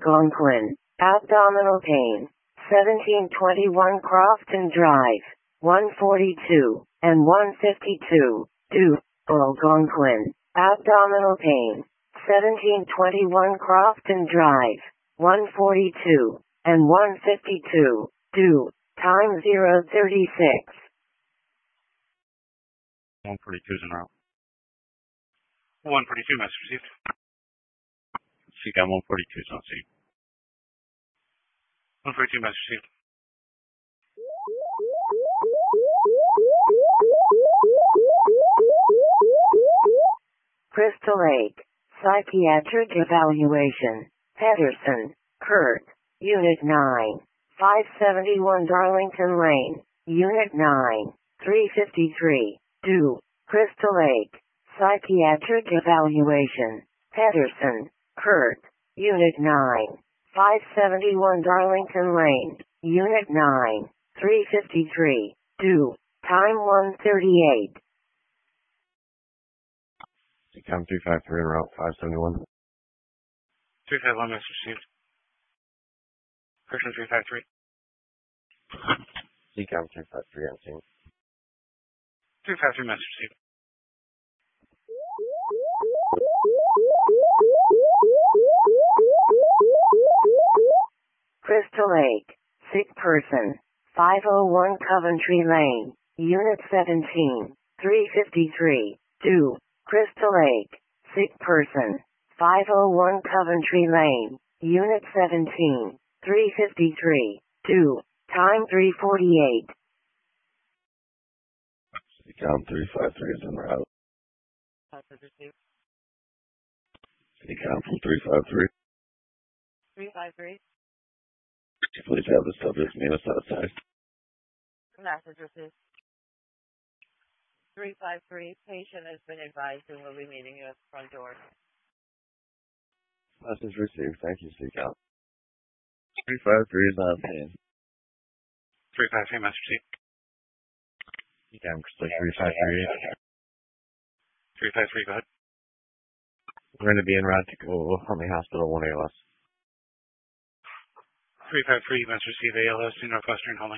Algonquin, abdominal pain, 1721 Crofton Drive, 142 and 152, due, Algonquin, abdominal pain, 1721 Crofton Drive, 142 and 152, due, time 036. 142 is en route. 142, message received. CCAM 142 is on scene. 142, message received. Crystal Lake, psychiatric evaluation, Pedersen, Kurt, Unit 9, 571 Darlington Lane, Unit 9, 353, due, Crystal Lake, psychiatric evaluation, Pedersen, Kurt, Unit 9, 571 Darlington Lane, Unit 9, 353, due, time 1:38. CCAM 353 en route 571. 351, message received. Person 353. CCAM 353 on scene. 353, message received. Crystal Lake, sick person, 501 Coventry Lane, Unit 17, 353, due, Crystal Lake, sick person, 501 Coventry Lane, Unit 17, 353, due, time 3:48. CCAM 353 is en route. CCAM from 353. 353. Please have the subject's name outside. Message received. 353. Patient has been advised and will be meeting you at the front door. Message received. Thank you, CCAM. 353 is on scene. 353, message received. CCAM 353. 353, go ahead. We're going to be en route to go Huntley Hospital 1 ALS. 353, message received. ALS to Northwestern Huntley.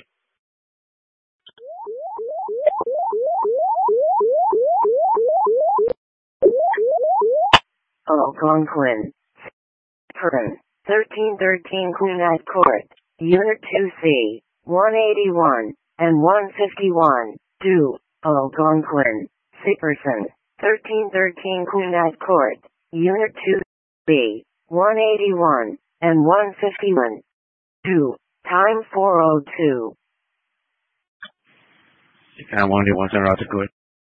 Algonquin, Pern, 1313 Queenite Court, Unit 2C, 181 and 151, due, Algonquin, sick person, 1313 Queenite Court, Unit 2B, 181 and 151, due, time 4:02. CCAM 181 is en route to Good.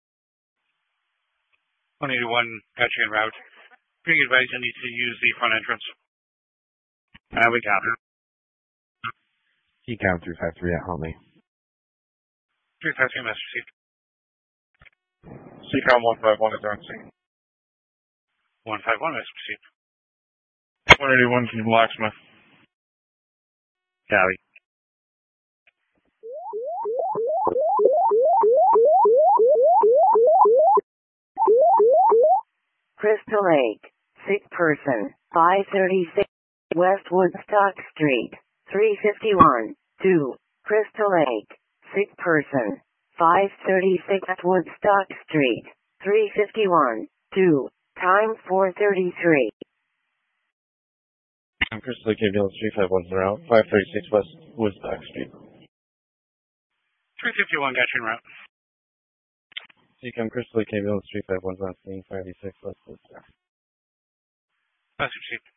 181, got you en route. Being advised you need to use the front entrance. We got her. CCAM 353 at Huntley. 353, message received. CCAM 151 is on scene. 151, message received. 181 from Blacksmith. Cali. Crystal Lake, sick person, 536 West Woodstock Street, 351, due, Crystal Lake, sick person, 536 Woodstock Street, 351, due, time 4:33. I'm Crystal Lake Ambulance 351 en route 536 West Woodstock Street. 351, got you en route. CCAM Crystal Lake Ambulance 351 on scene 536 West Woodstock. Message received.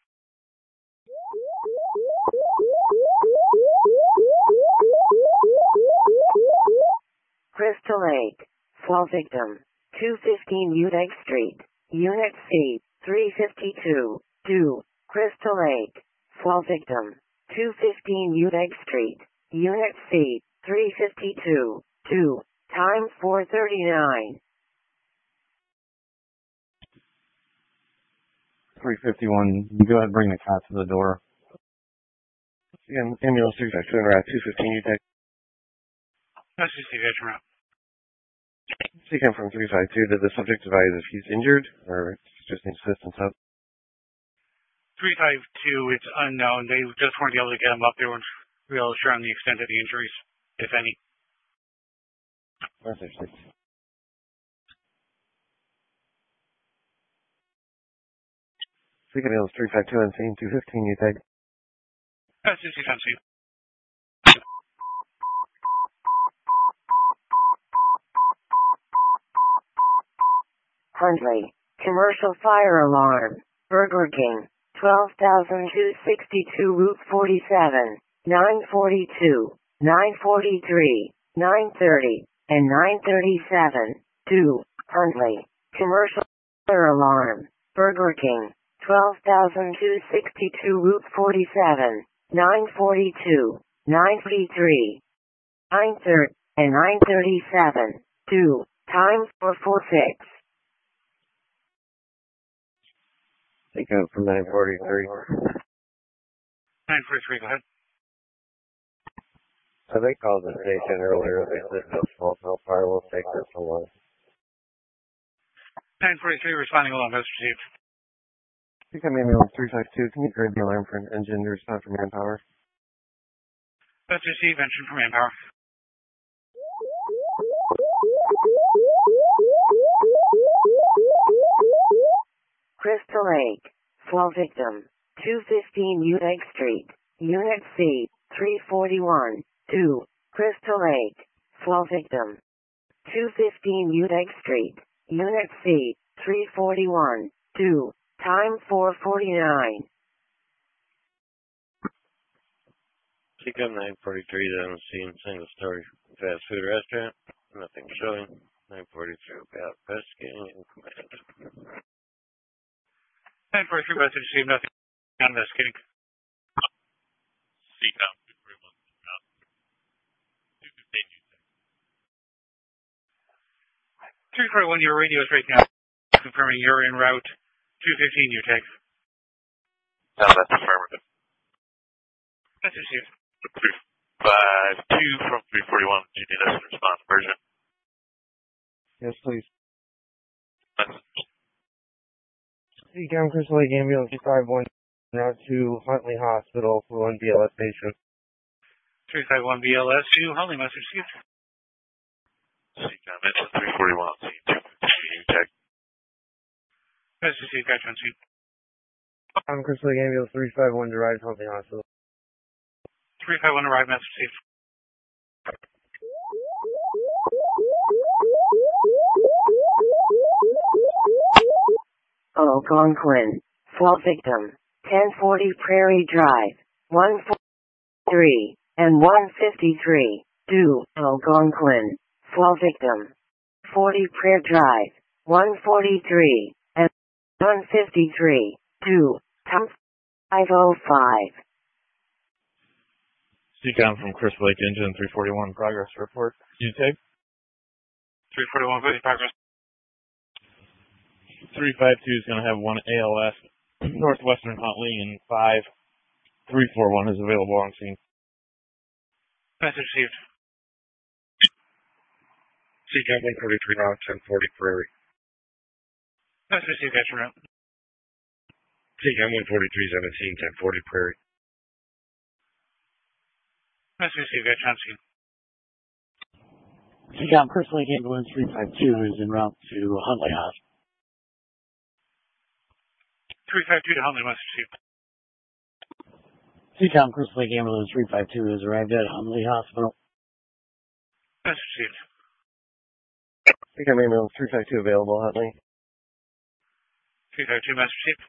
Crystal Lake, fall victim, 215 Udeck Street, Unit C, 352, due, Crystal Lake, fall victim, 215 Udeck Street, Unit C, 352, due, time 4:39. 351, you go ahead and bring the cot to the door. Ambulance 352 en route 215 Udeck. Message received, got you en route. CCAM from 352, did the subject advise if he's injured or just needs assistance up? 352, it's unknown. They just weren't able to get him up. They weren't real sure on the extent of the injuries, if any. Message 6. Beacon Hills 352 on scene, 215, you take. Message 6 on scene. Huntley, commercial fire alarm, Burger King, 12,262 Route 47, 942, 943, 930, and 937. 2. Huntley, commercial fire alarm, Burger King, 12,262 Route 47, 942, 943, 930, and 937. 2. Time 446. Take out from 943. 943, go ahead. So they called the station earlier. They said no small cell fire will take this a while. 943, responding along, message received. Beacon Ambulance 352, can you grade the alarm for an engine to respond from manpower? Message received, mention from manpower. Crystal Lake, fall victim, 215 Utah Street, Unit C, 341, 2, Crystal Lake, fall victim, 215 Utah Street, Unit C, 341, 2, time 449. Beacon 943 down the scene, single story fast food restaurant. Nothing showing. 943 about investigating and command. 943, message received, nothing on investigating. CCOM 341, your radio is right now confirming you're en route 215, you take. No, that's affirmative. Message received. 352 from 341, you need us to respond to version. Yes, please. Message. Beacon Crystal Lake Ambulance 251, now to Huntley Hospital for one BLS patient. 351 BLS, you Huntley, message received. CCOM engine 341, scene 215, check. Message received, gotcha on scene. Crystal Lake Ambulance 351 derived Huntley Hospital. 351 arrived, message received. Algonquin, fall victim, 1040 Prairie Drive, 143, and 153, 2, Algonquin, fall victim, 40 Prairie Drive, 143, and 153, 2, time 505. CCOM from Crystal Lake Engine 341, progress report. You take? 341, please, progress. 352 is going to have one ALS, Northwestern Huntley, and 5341 is available on scene. Message received. CCOM 143 now, 1040 Prairie. Message received, gotcha route. CCOM 143 17, 1040 Prairie. Message received, gotcha on scene. CCOM Crystal Lake Ambulance 352 is en route to Huntley Hospital. 352 to Huntley, message received. CCOM Crystal Lake Ambulance 352 has arrived at Huntley Hospital. Message received. Beacon Ambulance 352 available, Huntley. 352, message received.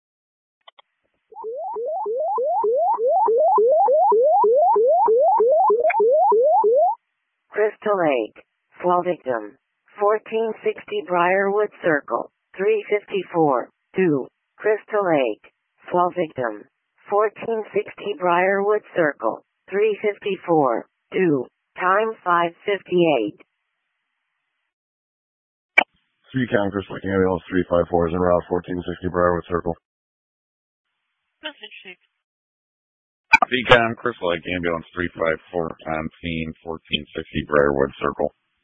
Crystal Lake, fall victim, 1460 Briarwood Circle, 354, 2, Crystal Lake, fall victim, 1460 Briarwood Circle, 354, 2, time 558. CCOM Crystal Lake Ambulance 354 is en route 1460 Briarwood Circle. Message received. CCOM Crystal Lake Ambulance 354 on scene 1460 Briarwood Circle.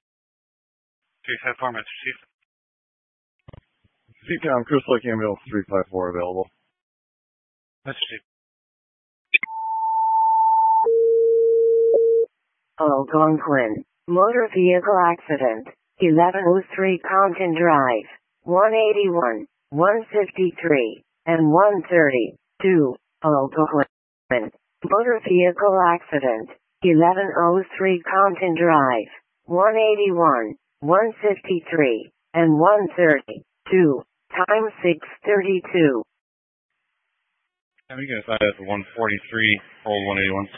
354, message received. CCOM Crystal Lake Ambulance 354 available. Message received. Algonquin. Motor vehicle accident. 1103 Compton Drive. 181, 153, and 132. Algonquin. Motor vehicle accident. 1103 Compton Drive. 181, 153, and 132. Time 6:32. And we can assign that to 143, hold 181.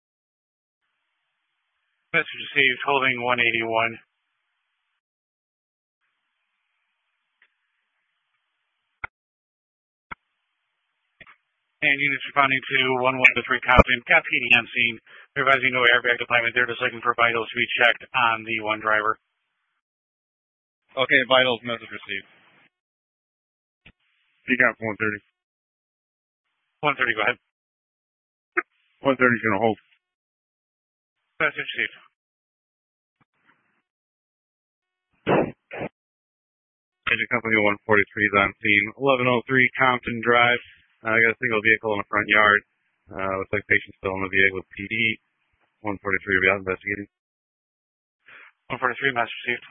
Message received, holding 181. And units responding to 113 Compton, got PD on scene. They're advising no airbag deployment. They're just looking for vitals to be checked on the one driver. Okay, vitals, message received. CCOM 130. 130, go ahead. 130 is going to hold. Message received. Agent Company 143 is on scene. 1103 Compton Drive. I got a single vehicle in the front yard. Looks like patient's still in the vehicle with PD. 143 will be out investigating. 143, message received.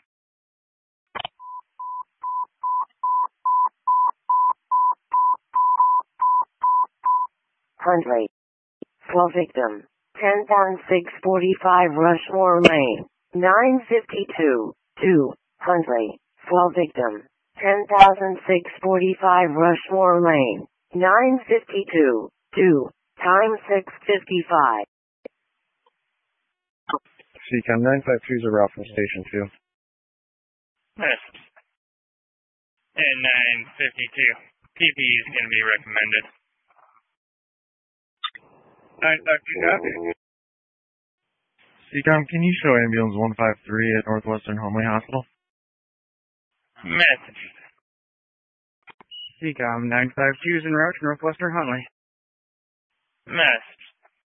Huntley. Slow victim. 10,645 Rushmore Lane. 952. 2. Huntley. Slow victim. 10,645 Rushmore Lane. 952. 2. Time 6:55. CCOM 953 is a route from Station 2. Message. And 952. PP is going to be recommended. 952, copy. CCOM, can you show ambulance 153 at Northwestern Homely Hospital? Message. CCOM 952 is en route to Northwestern Huntley. Message.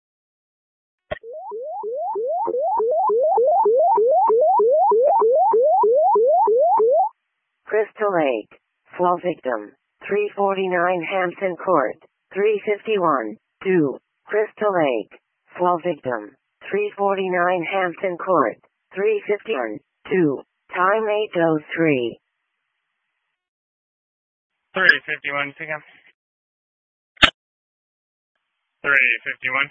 Crystal Lake. Slow victim. 349 Hampton Court. 351. 2. Crystal Lake. Slow victim. 349 Hampton Court. 351. 2. Time 8:03. 351, CCOM. 351.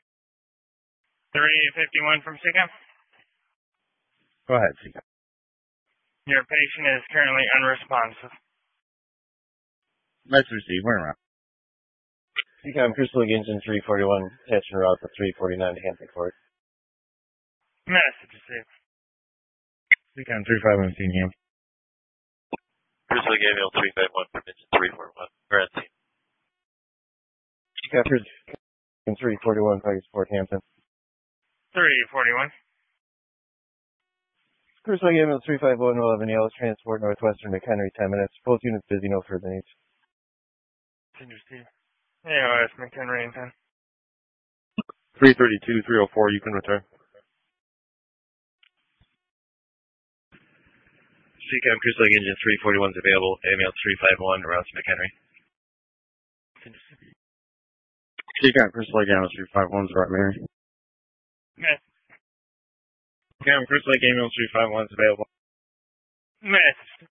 351 from CCOM. Go ahead, CCOM. Your patient is currently unresponsive. Message received, we're around. CCOM Crystal Lake Engine 341, attaching route for 349 to Hampton Court. Message received. CCOM 351 scene here. Crystal Lake Ambulance 351 from engine 341. We're at scene. CCOM Crystal 341, Target Support Hampton. 341. Crystal Lake Ambulance 351 will have an ALS transport Northwestern McHenry 10 minutes. Both units busy, no further needs. Message received. AOS McHenry in 10. 332, 304, you can return. CCOM Crystal Lake Engine 341 is available. Ambulance 351 around to McHenry. CCOM Crystal Lake Ambulance 351 is around Mary. Message. CCOM Crystal Lake Ambulance 351 is available. Message.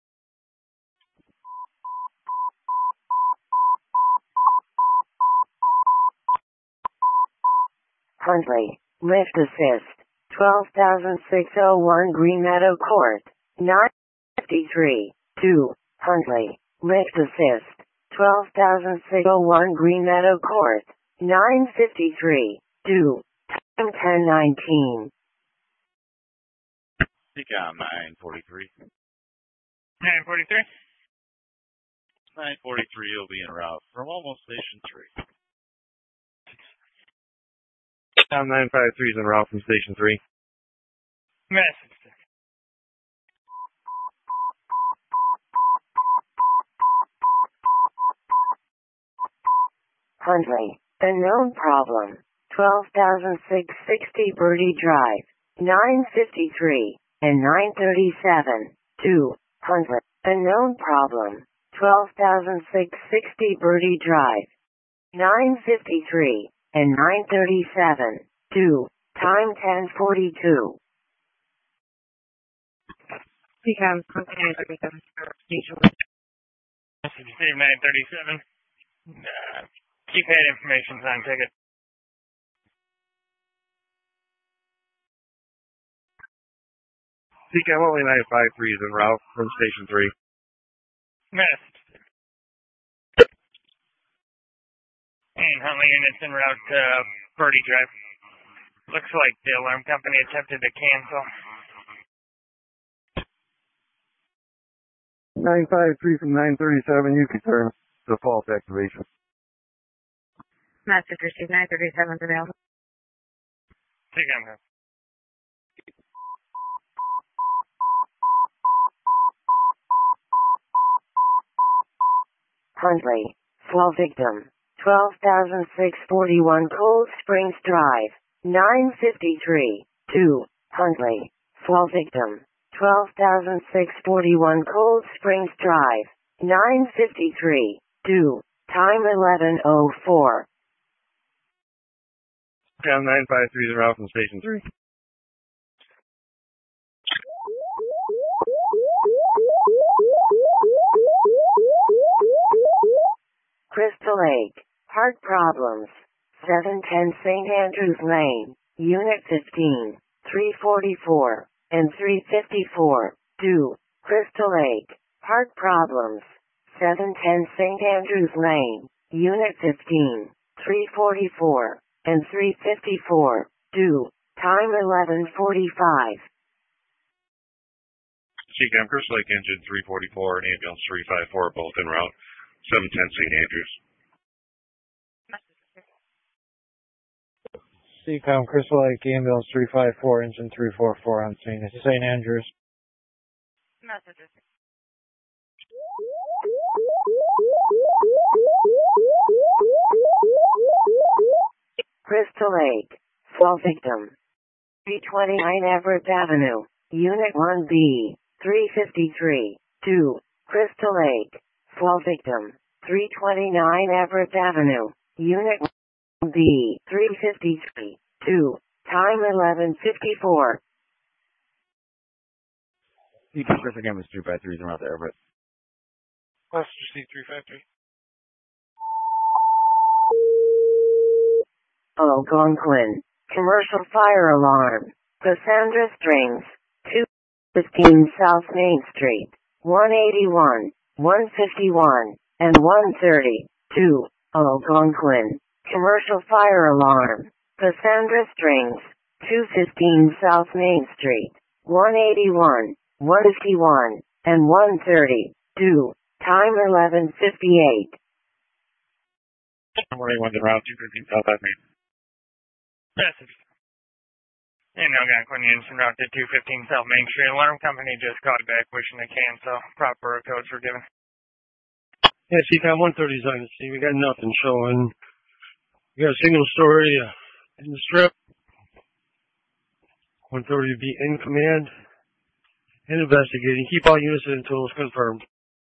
Huntley. Lift assist. 12,601 Green Meadow Court. 953. 2. Huntley. Lift assist. 12,601 Green Meadow Court. 953. 2. Time 10:19. CCOM 943. 943. 943 will be en route from almost Station 3. CCOM 953 is en route from Station 3. Message. Huntley. Unknown problem. 12,660 Birdie Drive. 953 and 937. 2. Huntley. Unknown problem. 12,660 Birdie Drive. 9:53, and 9:37. 2. Time 10:42. Become company 37. Message received 937. Keypad information on ticket. CCAM only 953 is en route from Station 3. Message. And Huntley units en route to Birdie Drive. Looks like the alarm company attempted to cancel. 953 from 937, you confirm default activation. Message received 937 is available. CCAM. Huntley. Fall victim. 12,641 Cold Springs Drive. 9:53. 2. Huntley. Fall victim. 12,641 Cold Springs Drive. 9:53. 2. Time 11:04. CCAM 953 is en route from Station 3. Crystal Lake. Heart problems. 710 St. Andrews Lane. Unit 15. 344. And 354. 2. Crystal Lake. Heart problems. 710 St. Andrews Lane. Unit 15. 344. And 354. 2. Time 11:45. CCAM Crystal Lake Engine 344 and Ambulance 354 both en route. 710 St. Andrews. CCOM Crystal Lake Ambulance 354, Engine 344 on scene. It's St. Andrews. Messages. Crystal Lake. Fall victim. 329 Everett Avenue. Unit 1B. 353. 2. Crystal Lake. Fall victim. 329 Everett Avenue. Unit 1B. 353. 2. Time 11:54. CCOM Crystal Lake Ambulance 353 is en route to Everett. Message received 353. Algonquin. Commercial fire alarm. Cassandra Strings. 215 South Main Street. 181, 151, and 130. 2. Algonquin. Commercial fire alarm. Cassandra Strings. 215 South Main Street. 181, 151, and 130. 2. Time 11:58. Morning 1 en route 215 South Ave Main. Message. And Algonquin units en route to 215 South Main Street. Alarm company just called back wishing to cancel. Proper codes were given. Yeah, CCOM 130's on the scene. We got nothing showing. We got a single story in the strip. 130 will be in command and investigating. Keep all units until it's confirmed.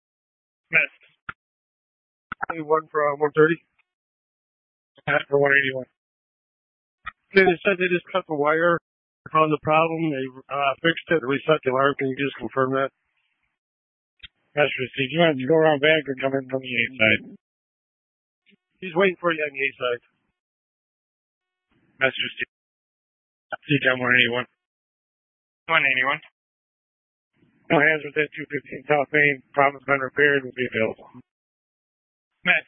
Message. 1 for 130. For 181. They said they just cut the wire, found the problem, they fixed it, reset the alarm. Can you just confirm that? That's received. You want to go around back or come in from the A side? He's waiting for you on the A side. Message received. CCOM 181. 181. No hands with that 215 South Main. Problem's been repaired. Will be available. Message.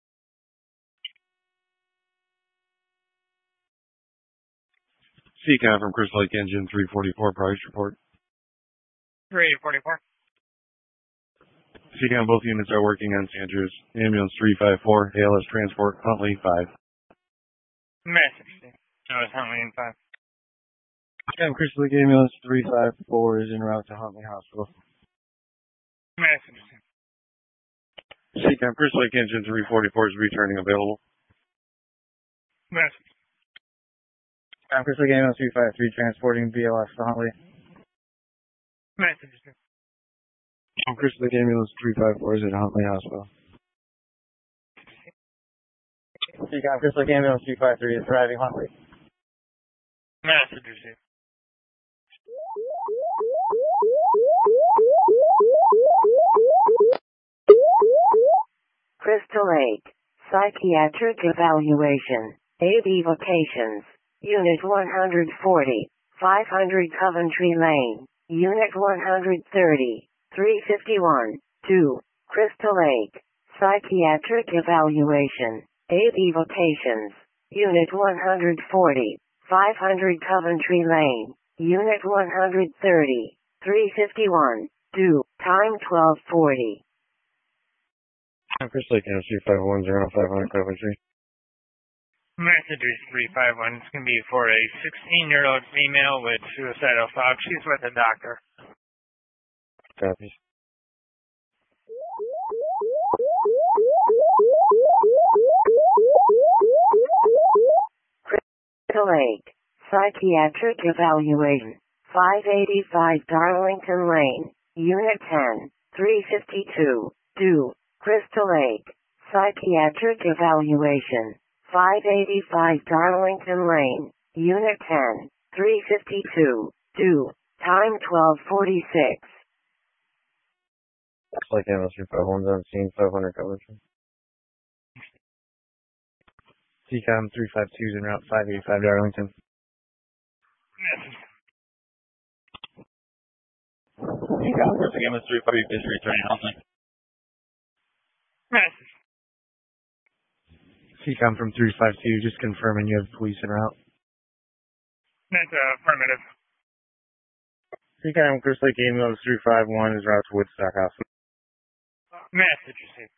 CCAM from Crystal Lake Engine 344, progress report. 344. CCAM, both units are working on St. Andrews. Ambulance 354, ALS Transport, Huntley 5. Message. No, it's Huntley in 5. CCAM Crystal Lake Ambulance 354 is en route to Huntley Hospital. Message. CCAM Crystal Lake Engine 344 is returning available. Message. Crystal Lake Ambulance 353 transporting BLS to Huntley. Message. Crystal Lake Ambulance 354 is at Huntley Hospital. Decom, Crystal Lake Ambulance 353 is arriving Huntley. Message received. Crystal Lake. Psychiatric evaluation. AB Vocations. Unit 140. 500 Coventry Lane. Unit 130. 351. 2. Crystal Lake. Psychiatric evaluation. AB Vocations. Unit 140. 500 Coventry Lane. Unit 130. 351. 2. Time 12:40. Crystal Lake Ambulance 351 500 Coventry. Message is 351. It's going to be for a 16-year-old female with suicidal thoughts. She's with a doctor. Copies. Crystal Lake. Psychiatric evaluation. 585 Darlington Lane. Unit 10. 352. 2. Crystal Lake. Psychiatric evaluation. 585 Darlington Lane. Unit 10. 352. 2. Time 12:46. Crystal Lake Ambulance 351 on scene 500 Coventry. Decom 352 is en route 585 Darlington. Message. Decom, Crystal Lake Ambulance 353 is returning Huntley. Message. Decom from 352, just confirming you have police en route. That's affirmative. Decom Crystal Lake Ambulance 351 is route to Woodstock Hospital. Message received.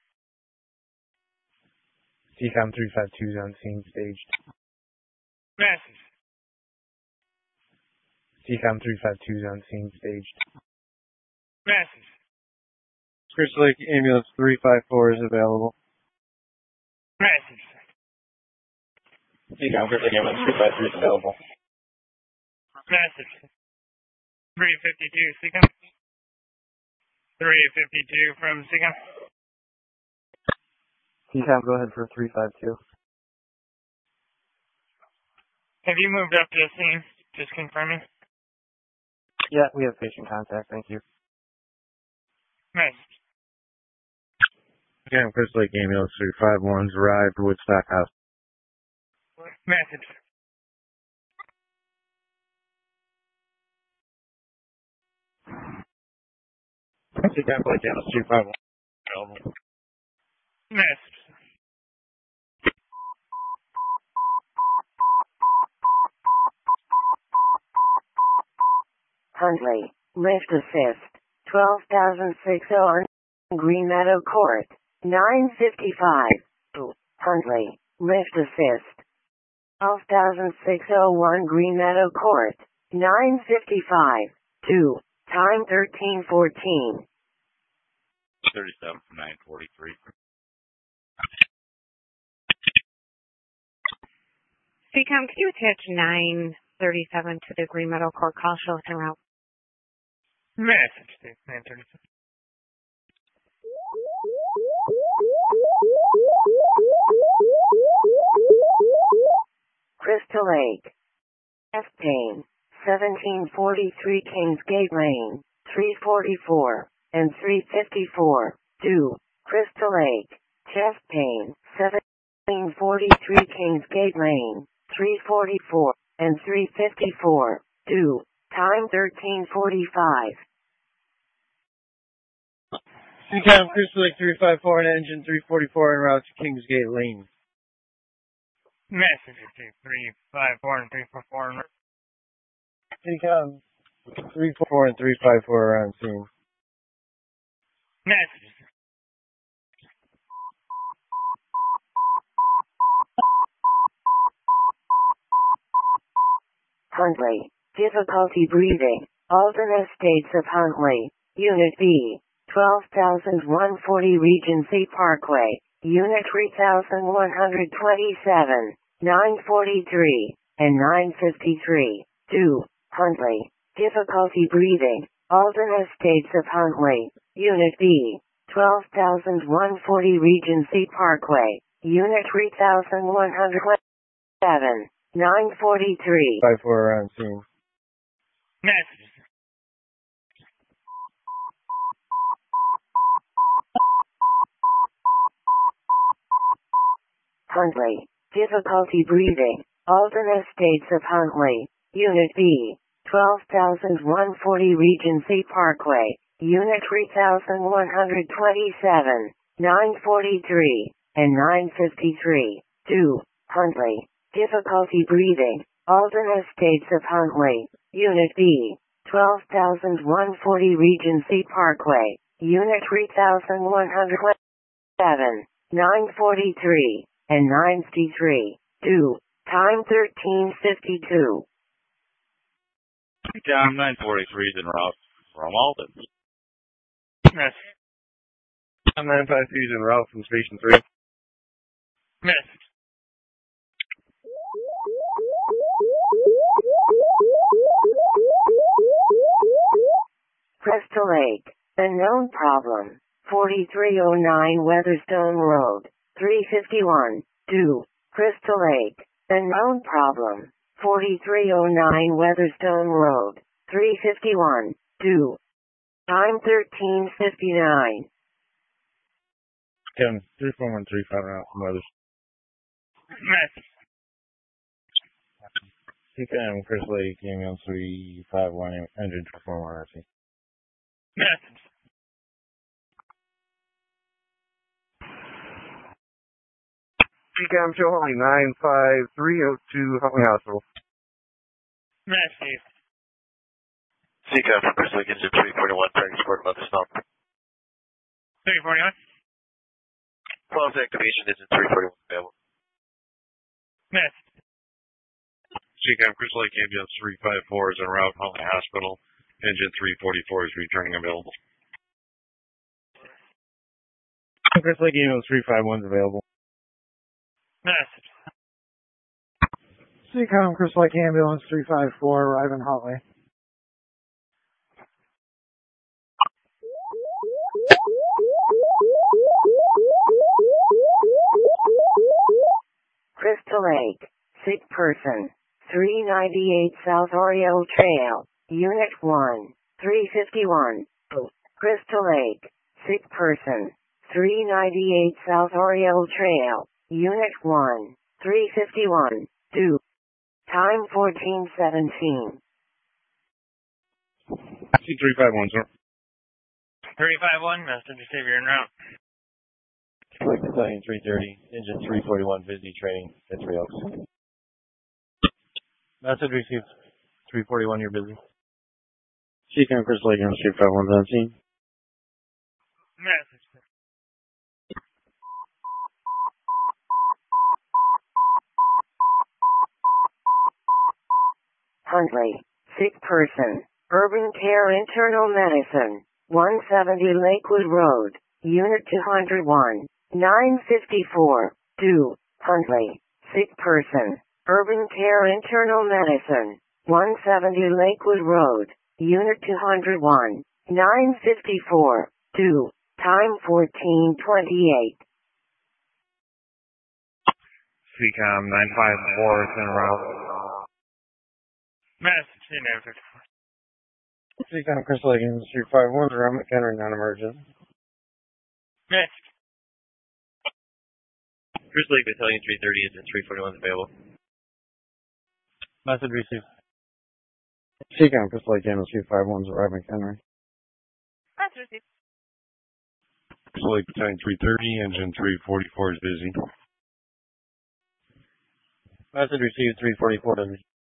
Decom 352 is on scene staged. Message. Decom 352 is on scene staged. Message. Crystal Lake Ambulance 354 is available. Message. Decom, Crystal Lake Ambulance 353 is available. Message. 352, Seacom. 352 from Seacom. Decom, go ahead for 352. Have you moved up to the scene? Just confirming. Yeah, we have patient contact, thank you. Message. Decom Crystal Lake Ambulance 351's arrived at Woodstock Hospital. Message. Decom Crystal Lake Ambulance 351 available. Message. Huntley. Lift assist. 12,060 on Green Meadow Court. 955. 2. Huntley. Lift assist. 12,601 Green Meadow Court. 955. 2. Time 13:14. 37 from 943. Seacom, could you attach 937 to the Green Meadow Court call show en route? Message to 937. Crystal Lake. F. Payne. 1743 Kingsgate Lane. 344 and 354. 2. Crystal Lake. Chest pain. 1743 Kingsgate Lane. 344 and 354. 2. Time 13:45. Decom Crystal Lake 354 and engine 344 en route to Kingsgate Lane. Message to 354 and 344. Decom 344 and 354 are on scene. Message. Huntley. Difficulty breathing. Alternate states of Huntley. Unit B. 12,140 Regency Parkway. Unit 3,127. 943 and 953. 2. Huntley. Difficulty breathing. Alternate states of Huntley. Unit B. 12,140 Regency Parkway. Unit 3107, 943. 5-4 on scene. Message. Huntley. Difficulty breathing. Alternate states of Huntley. Unit B. 12,140 Regency Parkway. Unit 3127, 943, and 953. 2. Huntley. Difficulty breathing. Alternate states of Huntley. Unit B. 12,140 Regency Parkway. Unit 3127, 943, and 953. 2. Time 13:52. John 943 is en route from Alden. Message. John 953 is en route from Station 3. Message. Crystal Lake. Unknown problem. 4309 Weatherstone Road. 351. 2. Crystal Lake. Unknown problem. 4309 Weatherstone Road. 351. 2. Time 13:59. Kevin, 34135 out from Weathers. Message. CKM Chris Lake, Email 351 engine 241 RC. Message. CKM Show Huntley 95302 Huntley Hospital. Message. Seacom from Chris Lake Engine 341, transport about this number. 341. Close activation, engine 341 available. Message. CCAM Chris Lake Ambulance 354 is en route Huntley Hospital. Engine 344 is returning available. Chris Lake Ambulance 351 is available. Message. CCOM Chris Lake Ambulance 354 arriving Huntley. Crystal Lake. Sick person. 398 South Oriole Trail. Unit 1. 351. Crystal Lake. Sick person. 398 South Oriole Trail. Unit 1. 351. 2. Time 14:17. C351, sir. 351, message receive your en route. Lake Battalion 330, engine 341, busy training at Three Oaks. Message received. 341, you're busy. CCAM Chris Lake, Ambulance 351 on scene. Message. Huntley. Sick person. Urban Care Internal Medicine. 170 Lakewood Road. Unit 201. 954. 2. Huntley. Sick person. Urban Care Internal Medicine. 170 Lakewood Road. Unit 201. 954. 2. Time 14:28. CCAM 954 is en route. Message. C954. CCAM Chris Lake, Ambulance 351, around McHenry, non-emergent. Message. Chris Lake Battalion 330, engine 341 available. Message received. CCAM Chris Lake, Ambulance 351 arriving McHenry. Message received. Chris Lake Battalion 330, engine 344 is busy. Message received, 344 busy.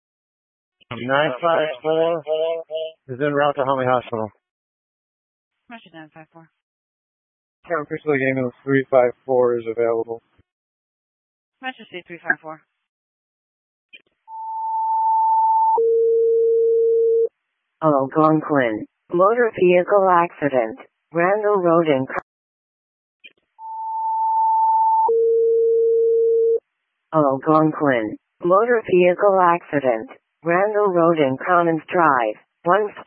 954 is en route to Huntley Hospital. Message 954. CCOM Chris Lake Ambulance 354 is available. Message received 354. Algonquin. Motor vehicle accident. Randall Road in Algonquin. Motor vehicle accident. Randall Road in Commons Drive.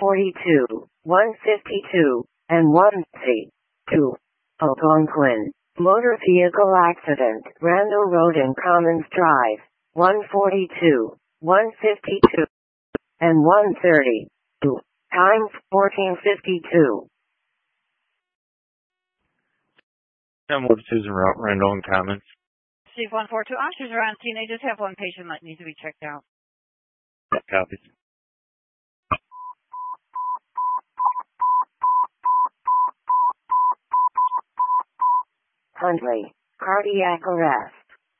142, 152, and 1C. 2. Algonquin. Motor vehicle accident, Randall Road and Commons Drive, 142, 152, and 132. Time 14:52. 1042's en route, Randall and Commons. Steve 142, officers are on scene. They just have one patient that needs to be checked out. Copies. Huntley, cardiac arrest.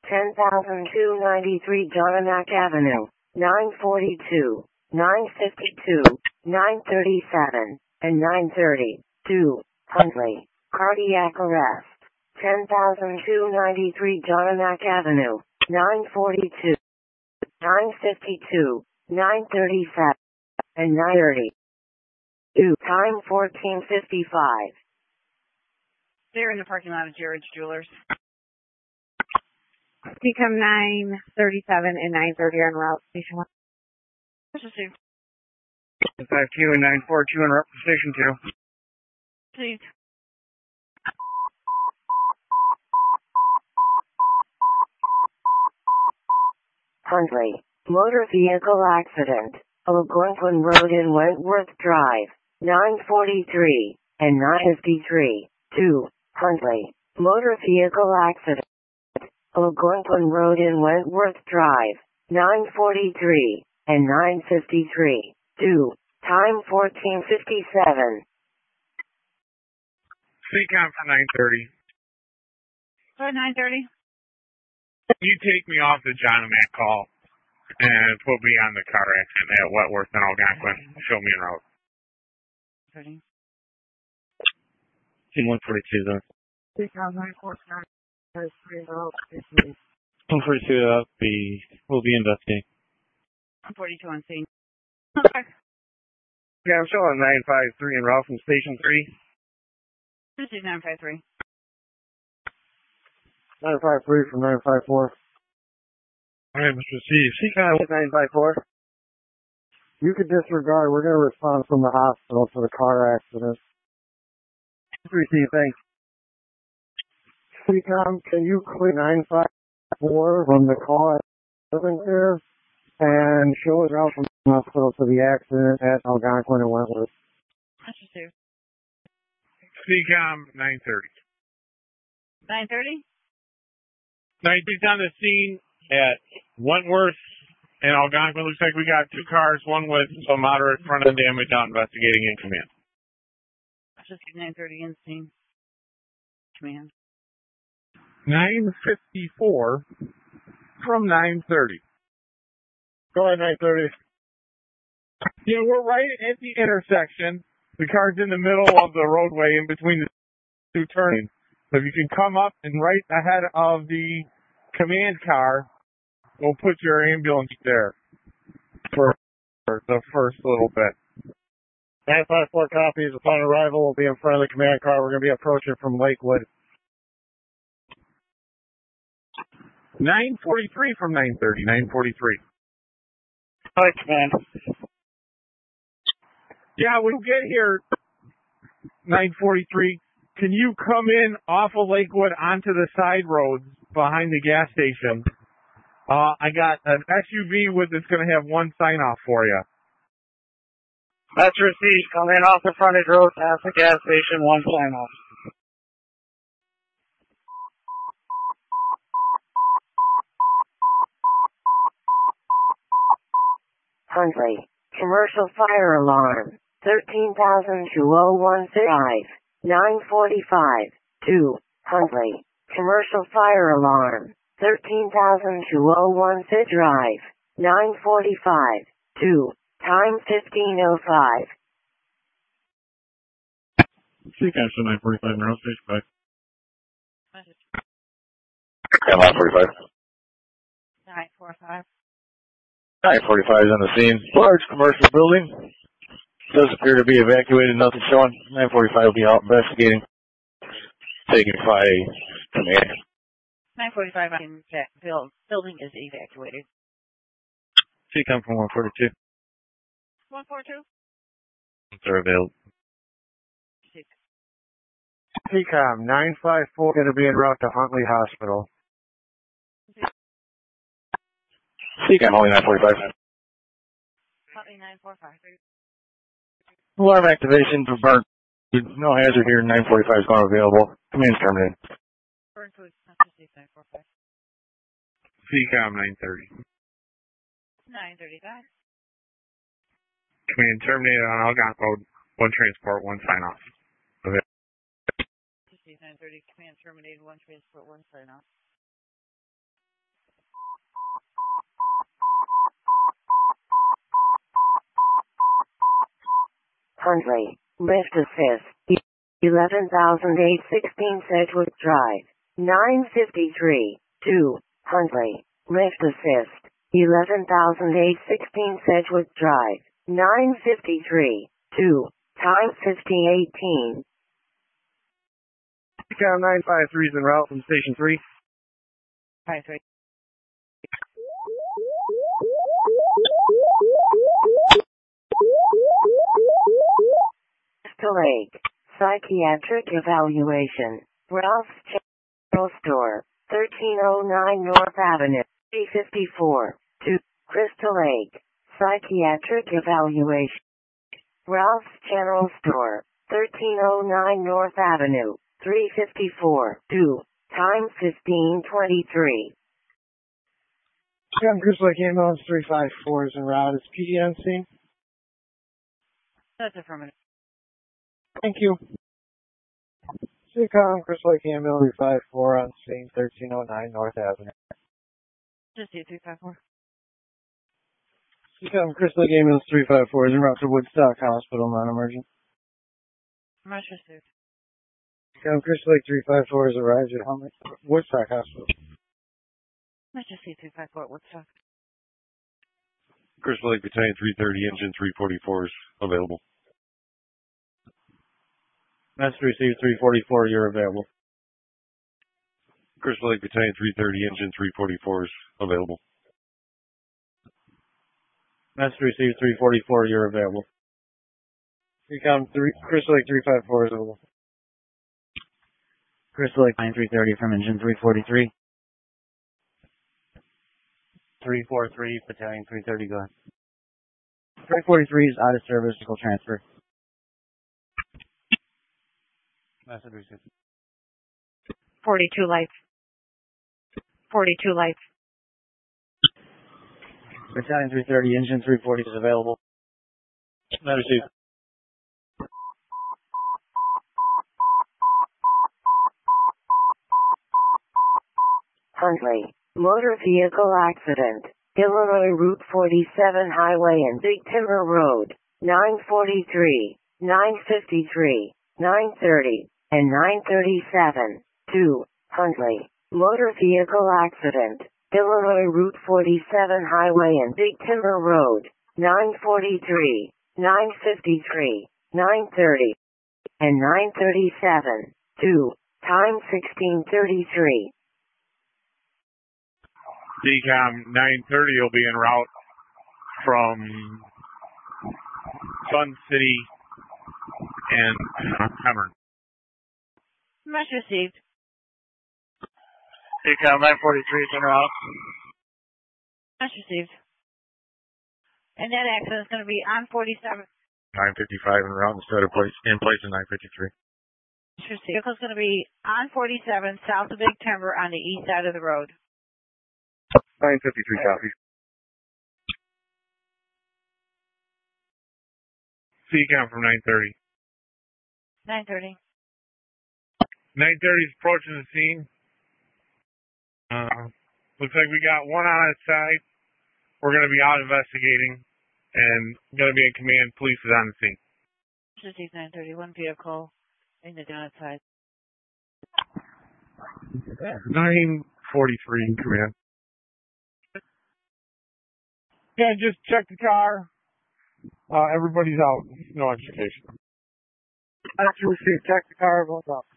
10,293 Jonanak Avenue, 942, 952, 937, and 930. Huntley, cardiac arrest. 10,293 Jonanak Avenue, 942, 952, 937, and 930. Time 14:55. They're in the parking lot of Jared's Jewelers. Become 937 and 930 on route station 1. This is Steve. 52 and 942 en route to station 2. Please. Huntley, motor vehicle accident, Algonquin Road and Wentworth Drive, 943 and 953. Huntley, motor vehicle accident, Algonquin Road and Wentworth Drive, 943 and 953. Time 14:57. CCOM for 930. For 930? You take me off the John and Matt call and put me on the car accident at Wentworth and Algonquin. Show me en route. 142 then. 142 will be investigating. 142 on scene. Yeah, I'm showing 953 en route from station 3. This is 953. 953 from 954. All right, Mr. C. CCOM 954. You could disregard. We're going to respond from the hospital for the car accident. 3C, thanks. CCOM, can you clear 954 from the call there and show us out from the hospital to the accident at Algonquin and Wentworth? CCOM 930. 930? 90's on the scene at Wentworth and Algonquin. Looks like we got two cars, one with some moderate front end damage, out investigating in command. Just 930 in scene. Command. 954 from 930. Go ahead, 930. Yeah, we're right at the intersection. The car's in the middle of the roadway in between the two turning. So if you can come up and right ahead of the command car, we'll put your ambulance there for the first little bit. 954 copies. Upon arrival, we'll be in front of the command car. We're going to be approaching from Lakewood. 943 from 930. 943. Hi, command. Yeah, we'll get here. 943. Can you come in off of Lakewood onto the side roads behind the gas station? I got an SUV that's going to have one sign off for you. That's received. Come in off the frontage road past the gas station, one sign off. Huntley, commercial fire alarm, 13,201 Drive, 945. Huntley, commercial fire alarm, 13,201 Drive, 945. Time 15:05. CCAM 945, Narrow Station 5. Yeah, 945. 945. 945 is on the scene. Large commercial building. Does appear to be evacuated. Nothing showing. 945 will be out investigating. Taking by command. 945 in building is evacuated. CCOM from 142. 142? They're available. CCOM 954 going to be en route to Huntley Hospital. CCOM only 945. Huntley 945. Alarm activation for burn. No hazard here. 945 is going available. Command's terminated. Burn food. 945. CCOM 930. 935. Command terminated on Algonquin. One transport, one sign off. Okay. 930. Command terminated. One transport, one sign off. Huntley, lift assist, 11,816 Sedgwick Drive, 953, 2, Huntley, lift assist, 11,816 Sedgwick Drive, 953, 2, time 5018. CCOM 953 is en route from Station 3. 53. Crystal Lake, psychiatric evaluation, Ralph's General Store, 1309 North Avenue, 354, 2, Crystal Lake, psychiatric evaluation, Ralph's General Store, 1309 North Avenue, 354, 2, time 1523. CCOM Crystal Lake Ambulance 354 is en route. Is PD on scene? That's affirmative. Thank you. CCOM Crystal Lake Ambulance 354 on scene, 1309 North Avenue. Just 354. CCOM Crystal Lake Ambulance 354 is en route to Woodstock Hospital, non-emergent. Much received. CCOM Crystal Lake 354 has arrived at Woodstock Hospital. Much received. 354 at Woodstock. Crystal Lake Battalion 330, engine 344 is available. Master received 344, you're available. Crystal Lake Battalion 330, engine 344 is available. Master received 344, you're available. Crystal Lake 354 is available. Crystal Lake 9330 from engine 343. 343, Battalion 330, go ahead. 343 is out of service, will transfer. Message received. 42 lights. 42 lights. Battalion 330, engine 340 is available. Message received. Huntley, motor vehicle accident, Illinois Route 47 Highway and Big Timber Road, 943, 953, 930, and 937. 2, Huntley, motor vehicle accident, Illinois Route 47 Highway and Big Timber Road, 943, 953, 930, and 937. 2, time 1633. CCOM 930 will be en route from Sun City and Cameron. Much received. CCOM 943 is en route. Much received. And that accident is going to be on 47. 955 en route instead of in place in 953. Much received. Vehicle is going to be on 47 south of Big Timber on the east side of the road. 953 copy. CCOM from 930. 930. 930 is approaching the scene. Looks like we got one on its side. We're going to be out investigating and going to be in command. Police is on the scene. Just 930. One vehicle in the down side. 943 in command. Yeah, just check the car. Everybody's out. No education. Actually, check the car. What's up?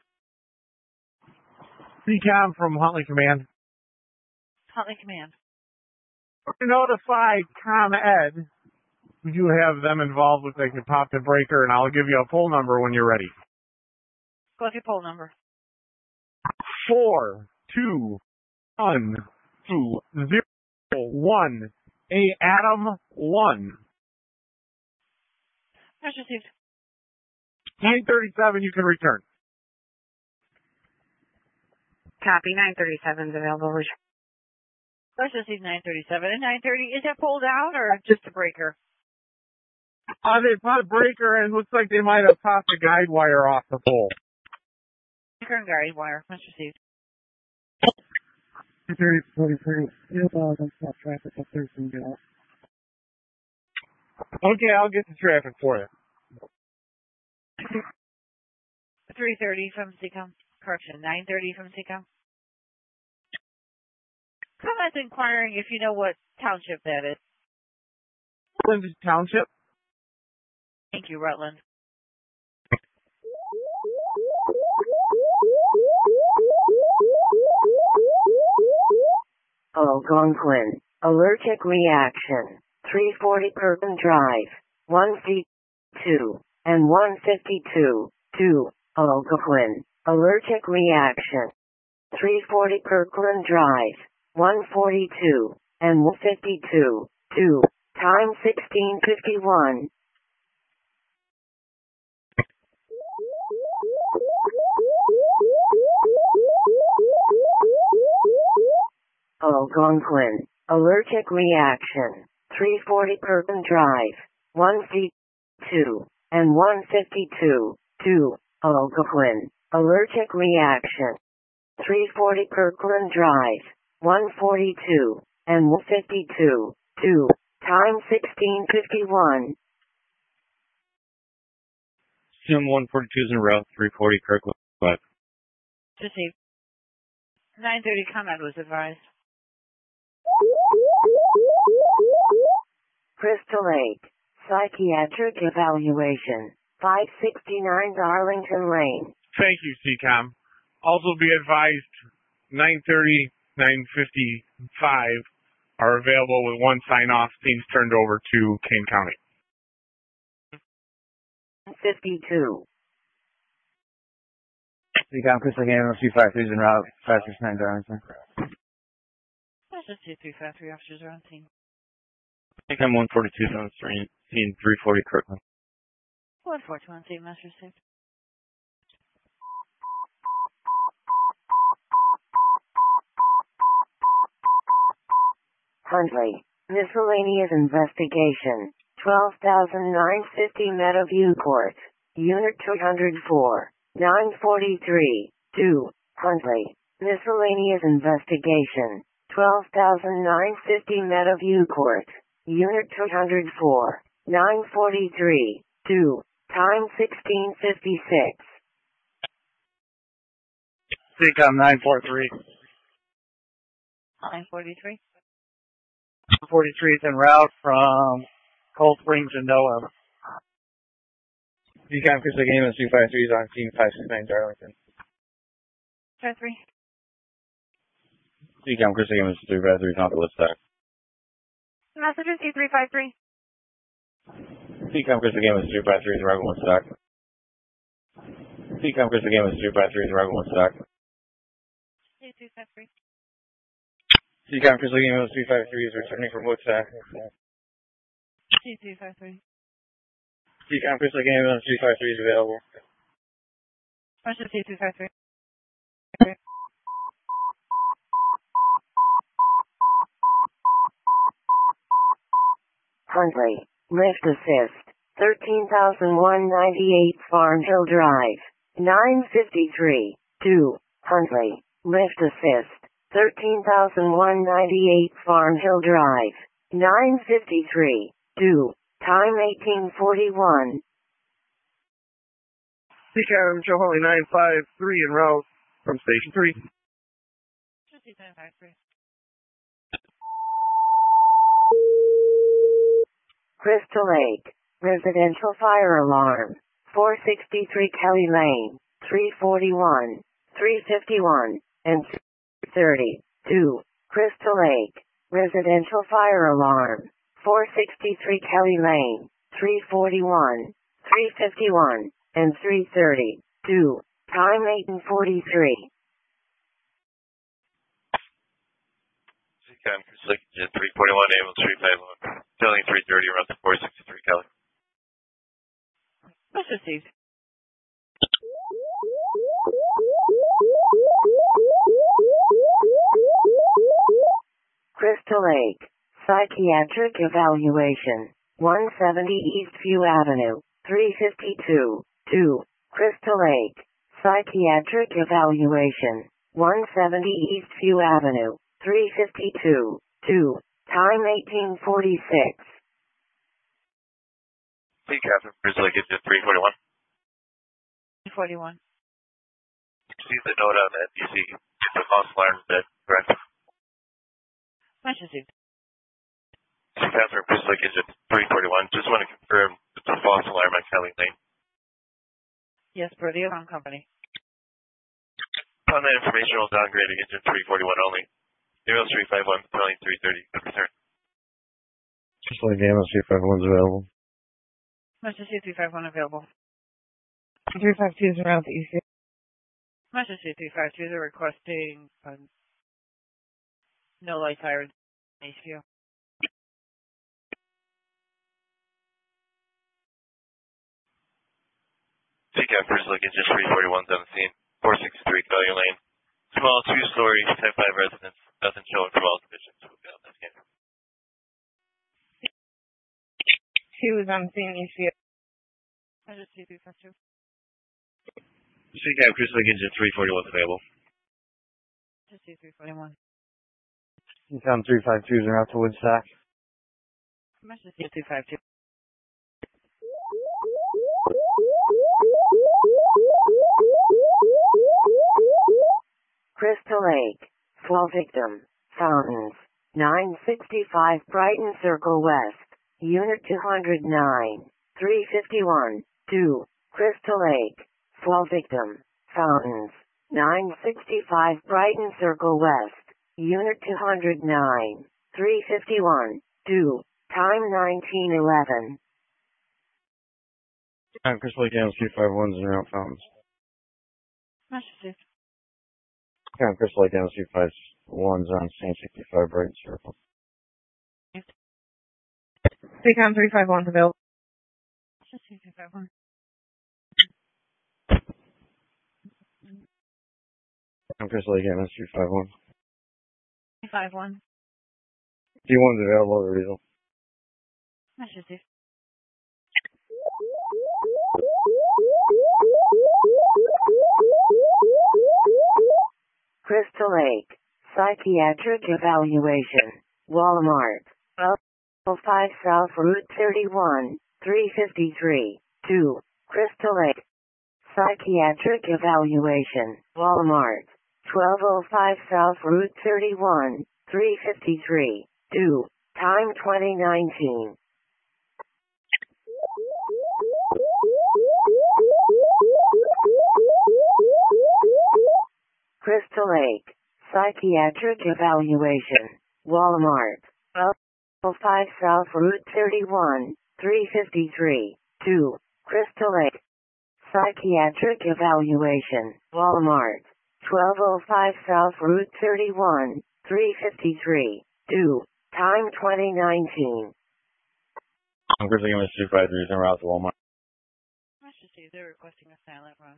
CCOM from Huntley Command. Huntley Command. Notify ComEd. We do have them involved if they can pop the breaker, and I'll give you a full number when you're ready. What's your poll number? 4, 2, 1, 2, 0, 1. A Adam 1. That's received. 937, you can return. Copy. 937 is available. Let's just leave 937. And 930, is that pulled out or just a breaker? They put a breaker and it looks like they might have popped the guide wire off the pole. Breaker and guide wire. That's received. 3043. Stop traffic up there from get out. Okay, I'll get the traffic for you. 330 from CCOM. Correction, 930 from CCOM. Someone's inquiring if you know what township that is. Rutland Township. Thank you, Rutland. Algonquin. Allergic reaction. 340 Kirkland Drive. 1C2 and 152. 2. Algonquin. Allergic reaction. 340 Kirkland Drive. 142 and 152. 2. Time 1651. Algonquin. Allergic reaction. 340 Kirkland Drive. 1C2 and 152. 2. Algonquin. Allergic reaction. 340 Kirkland Drive. 142 and 152. 2. Time 1651. Sim 142 is en route, 340 Kirkland. Received. 930 comment was advised. Crystal Lake. Psychiatric evaluation. 569 Darlington Lane. Thank you, CCOM. Also be advised, 930, 955 are available with one sign-off. Scenes turned over to Kane County. 52. CCOM Crystal Lake Ambulance 253 is en route, 569 Darlington. That's just 2353 officers are on scene. I'm 142 on scene 340 Kirkland. 142 on scene, Master Safe. Huntley. Miscellaneous investigation. 12,950 Meadowview Court. Unit 204. 943. 2. Huntley. Miscellaneous investigation. 12,950 Meadowview Court. Unit 204. 943. 2. Time 1656. CCOM 943. 943. 43 is en route from Cold Springs to Noah. CCOM Crystal Lake Ambulance 253 is on scene 569 Darlington. 53. CCOM Crystal Lake Ambulance 253 is on the Woodstock. Messages C353. CCOM Crystal Lake Ambulance 253 is arriving Woodstock. CCOM Crystal Lake Ambulance 253 is arriving Woodstock. C253. CCOM Crystal Lake Ambulance 253 is returning from Woodstock. C253. CCOM Crystal Lake Ambulance 253 is available. Master C253. Huntley. Lift assist. 13,198 Farm Hill Drive. 953. 2. Huntley. Lift assist. 13,198 Farm Hill Drive. 953. 2. Time 1841. CCOM Joe Holly 953 en route from Station 3. C253. Crystal Lake. Residential fire alarm. 463 Kelly Lane. 341. 351. And 30. 2. Crystal Lake. Residential fire alarm. 463 Kelly Lane. 341. 351. And 330. 2. Time 1843. Seacom, Chris Lake, Engine 341, ambulance 351, Building 330, around 463 Cali. Much received. Crystal Lake. Psychiatric evaluation. 170 Eastview Avenue. 352. 2. Crystal Lake. Psychiatric evaluation. 170 Eastview Avenue. 352. 2. Time 1846. Seacom, Chris Lake, Engine 341. 41. See the note on the NBC. It's a false alarm, is that correct? Much received. Seacom, Chris Lake, Engine 341. Just want to confirm it's a false alarm on Kelly Lane. Yes, per the alarm company. Upon that information, we'll downgrade to Engine 341 only. Ambulance 351, Battalion 330. Good return. Just like the ambulance 351's available. Much received. 351 available. 352 is around the EC. Much received. 352 is requesting no light sirens in HQ. Seacom, Chris Lake, Engine 341's on the scene. 463 Collier Lane. Small 2-story, type 5 residence. Nothing showing from all divisions. We'll be on that scan. 2 is on the scene EC. I just see 352. Seacom, Chris Lake, Engine 341's available. Just see 341. Seacom 352s are out to Woodstock. Much received. 352. Crystal Lake. 12 victim. Fountains. 965 Brighton Circle West. Unit 209. 351. 2. Crystal Lake. 12 victim. Fountains. 965 Brighton Circle West. Unit 209. 351. 2. Time 1911. Crystal Lake ambulance 351's in route Fountains. Much received. Crystal Lake ambulance 351's on scene 65 Brighton Circle. Seacom 351's available. Just see 351. Crystal Lake ambulance 351. 351. D1's available at Reasel. Much received. Crystal Lake. Psychiatric evaluation. Walmart. 1205 South Route 31. 353. 2. Crystal Lake. Psychiatric evaluation. Walmart. 1205 South Route 31. 353. 2. Time 2019. Crystal Lake. Psychiatric evaluation. Walmart. 1205 South Route 31. 353. 2. Crystal Lake. Psychiatric evaluation. Walmart. 1205 South Route 31. 353. 2. Time 2019. Crystal Lake ambulance 353's en route to Walmart. Much received. They're requesting a silent run.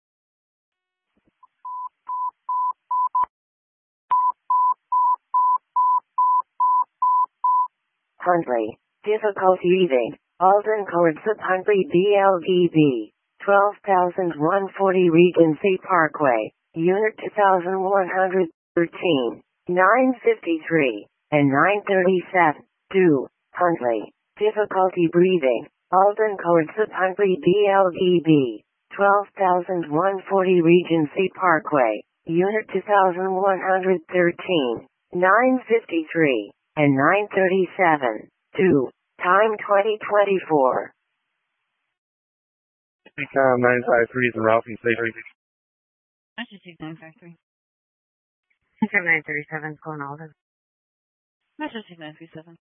Huntley. Difficulty reading. Alden Court Sub Huntley BLDB. 12,140 Regency Parkway. Unit 2113. 953 and 937. 2. Huntley. Difficulty breathing. Alden Court Sub Huntley BLDB. 12,140 Regency Parkway. Unit 2113. 953 and 937. 2. Time 2024. Seacom 953 is en route from State Street. Much received. 953. Seacom 937 is going Alden. Much received. 937.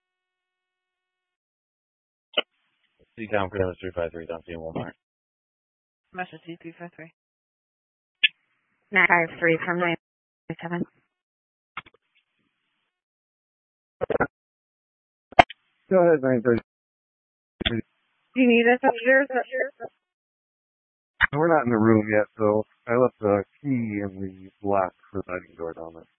Seacom ambulance 353 is on scene Walmart. Master C 353. 953 from 957. Go ahead, 930. Do you need us upstairs? We're not in the room yet, so I left the key in the lock for the sliding door down there.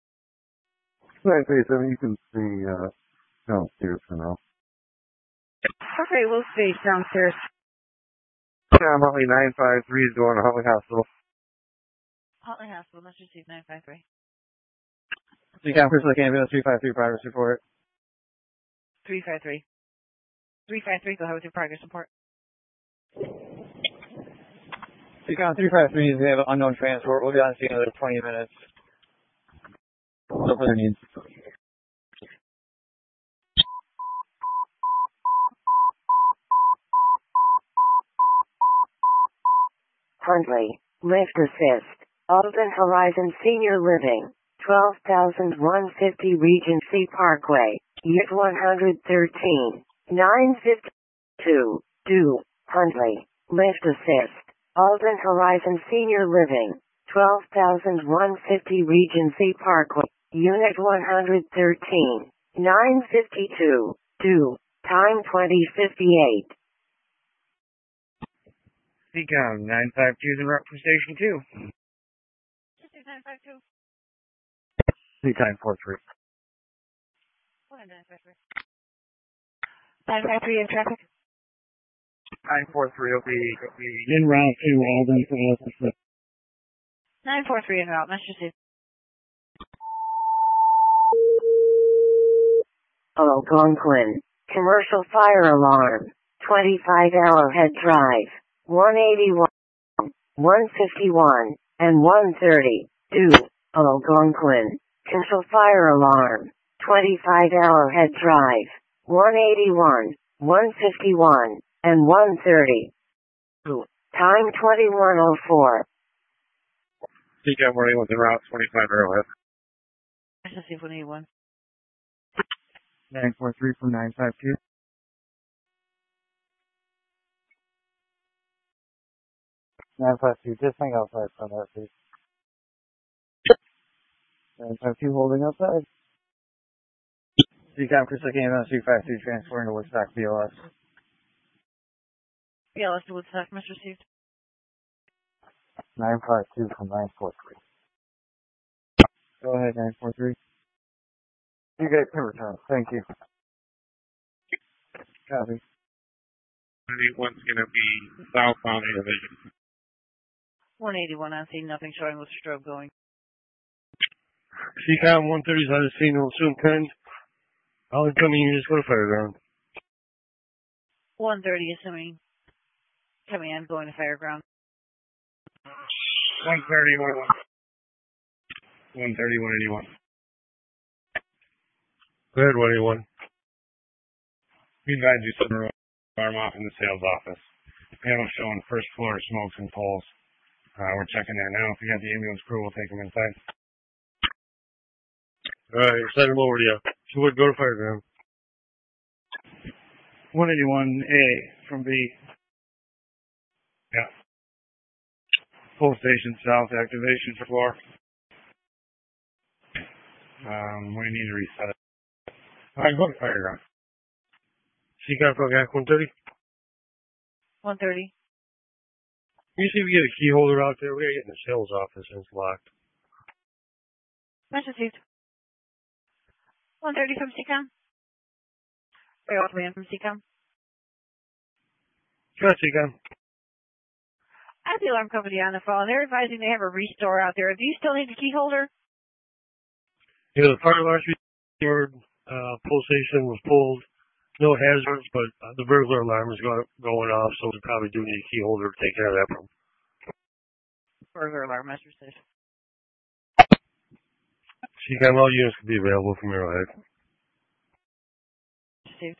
937, you can stay downstairs for now. Okay, we'll stay downstairs. I'm only 953 is going to Huntley Hospital. Huntley Hospital, Master C 953. Decom Crystal Ambulance 353 progress report. 353. 353, go ahead with your progress report. Decom 353 is we have an unknown transport. We'll be on scene in another 20 minutes. No further needs. Huntley, lift assist. Alden Horizon Senior Living, 12,150 Regency Parkway, Unit 113, 952, do, Huntley, lift assist. Alden Horizon Senior Living, 12,150 Regency Parkway, Unit 113, 952, do, time 2058. Decom 952 is en route for Station 2. 952. Decom 43. 953. 953 in traffic. 943 will be En route to Alden for Alpha 943 en route, Master C. Algonquin, commercial fire alarm, 25 Arrowhead Drive, 181, 151, and 130, do, Algonquin, commercial fire alarm, 25 Arrowhead Drive, 181, 151, and 130, do, time 2104. Decom 41 en route, 25 Arrowhead. Master C 181. 943 from 952. 952, just hang outside from that, please. 952 holding outside. Decom Crystal Ambulance 353 transporting to Woodstock BLS. BLS to Woodstock, Master C. 952 from 943. Go ahead, 943. You guys can return. Thank you. Copy. 181's going to be southbound division. 181 on scene, nothing showing with strobe going. CCOM 130 is on the scene, will soon come. All incoming units go to fireground. 130 assuming coming in, going to fireground. 130, 181. 130, 181. Go ahead, 181. We advise you to the alarm off in the sales office. Panel showing first floor smokes and poles. We're checking there now. If you got the ambulance crew, we'll take them inside. Alright, send them over to you. So we'll go to fireground. 181A from B. Yeah. Full station south activation for floor. We need to reset it. Alright, go to fireground. CCOM Progak 130. 130. You see if we get a key holder out there. We gotta get in the sales office and it's locked. Master C. 130 from CCOM. Rail command from CCOM. Go ahead, CCOM. I have the alarm company on the phone. They're advising they have a restore out there. Do you still need the key holder? Yeah, the fire alarm restored, pull station was pulled. No hazards, but the burglar alarm is going off, so we probably do need a key holder to take care of that problem. Burglar alarm, Master C. CCOM, all units can be available from Arrowhead. Steve.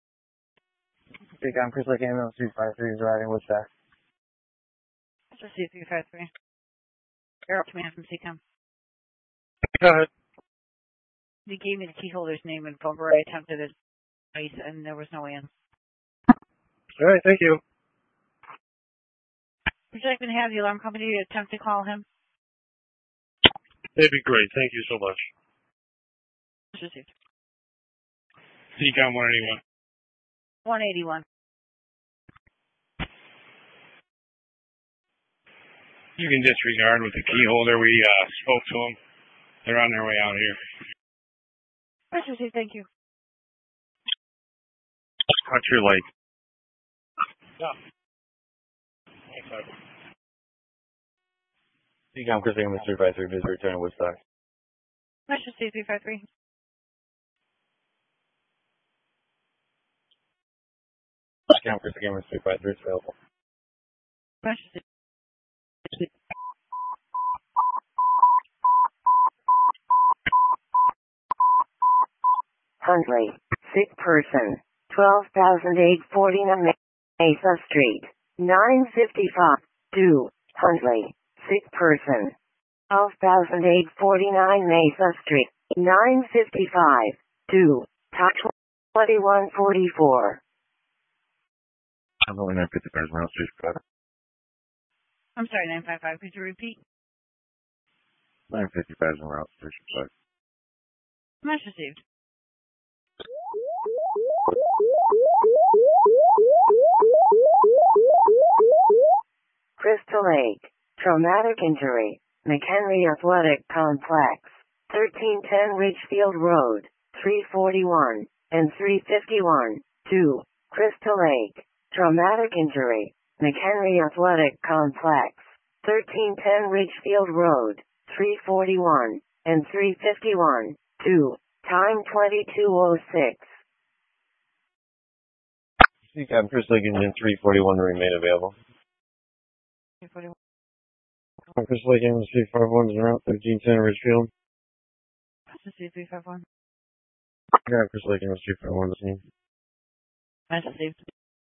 CCOM Crystal Ambulance 353 is arriving with that. Master C 353. Air command from CCOM. Go ahead. They gave me the key holder's name and phone number. I attempted it twice and there was no answer. Alright, thank you. Would you like me to have the alarm company attempt to call him? That'd be great. Thank you so much. Received. CCOM 181. 181. You can disregard with the key holder. We spoke to them. They're on their way out here. Received. Thank you. Cut your light. Yeah. CCOM Chris Ingham, 353, busy returning Woodstock. Metro C 353. CCOM Chris Ingham, 353, it's available. Metro C. Huntley, sick person, 12,849 Mesa Street, 955, 2, Huntley, sick person, 12,849 Mesa Street, 955, 2, Top 2144. I'm only 955 miles to I'm sorry, 955. Could you repeat? 955 en route, station 5. Much received. Crystal Lake, traumatic injury, McHenry Athletic Complex, 1310 Ridgefield Road, 341 and 351, 2, Crystal Lake, traumatic injury, McHenry Athletic Complex, 1310 Ridgefield Road, 341 and 351, 2, time 22:06. CCOM Chris Lake Engine 341 to remain available. 341. Chris Lake Engine 351 is en route, 1310 Ridgefield. Metro C 351. Yeah, Chris Lake Engine 351 to scene. Metro received.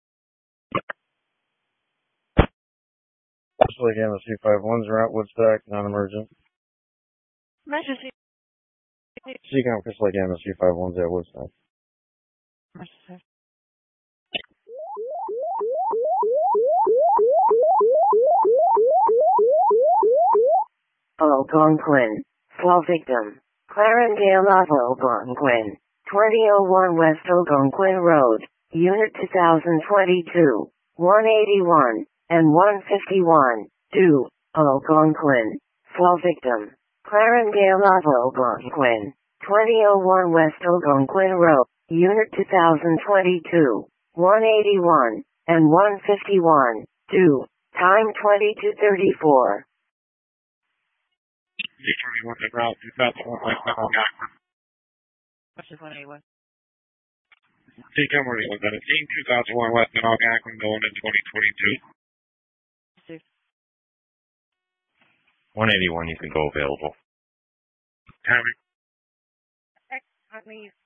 Chris Lake Engine 351 is en route, Woodstock, non-emergent. Metro C. CCOM Chris Lake Engine 351 is at Woodstock. Metro received. Algonquin, fall victim, Clarendale of Algonquin, 2001 West Algonquin Road, Unit 2022, 181 and 151, 2, Algonquin, fall victim, Clarendale of Algonquin, 2001 West Algonquin Road, Unit 2022, 181 and 151, 2, time 22:34. Route 2001 West Algonquin. Metro 181. CCOM 181, 2001 West Algonquin going to 2022. Received. 181, you can go available. Timing. Huntley